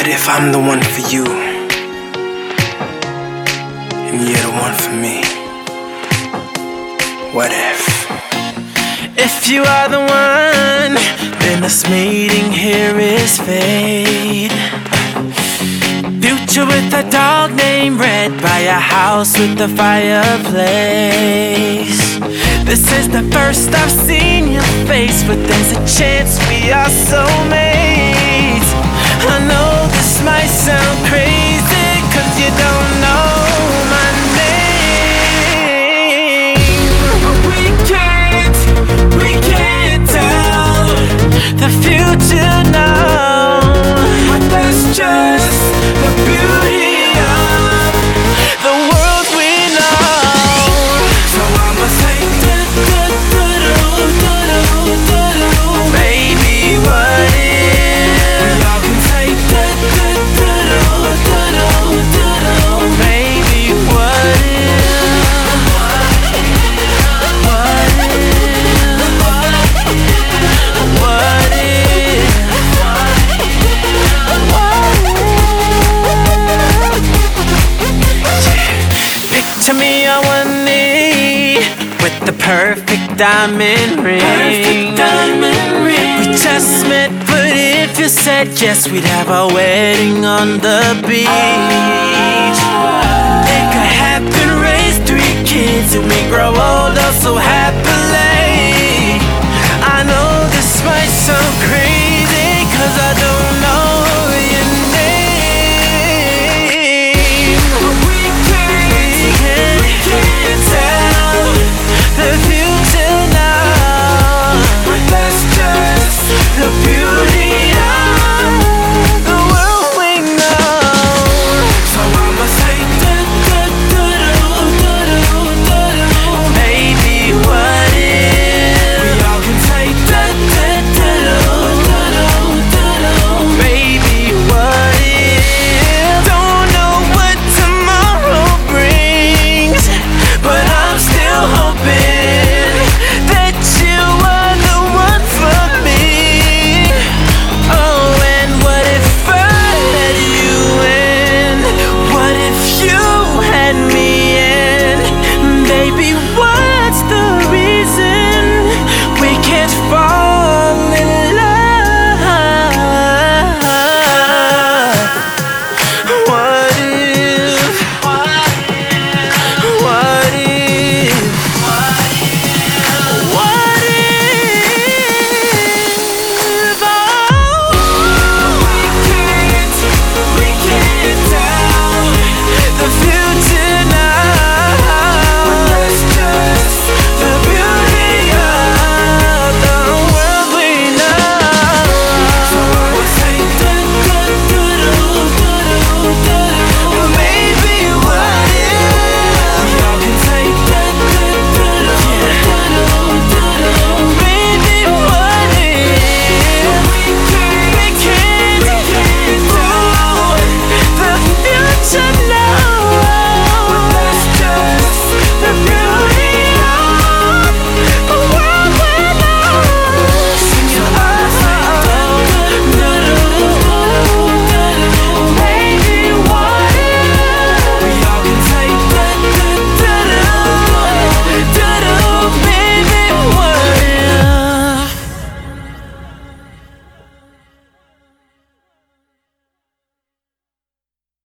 if I'm the one for you, and you're the one for me? What if? If you are the one, then this meeting here is fate. Future with a dog named Red by a house with a fireplace. This is the first I've seen your face, but there's a chance we are soulmates. I know this might sound crazy, 'cause you don't know my name. We can't tell the future now, but that's just the beauty of the world we know. So I'ma say baby, what if y'all can say baby, what Picture me on one knee with the perfect diamond ring. We just met, but if you said yes, we'd have our wedding on the beach. It could happen, raise 3 kids, and we grow old oh so happily.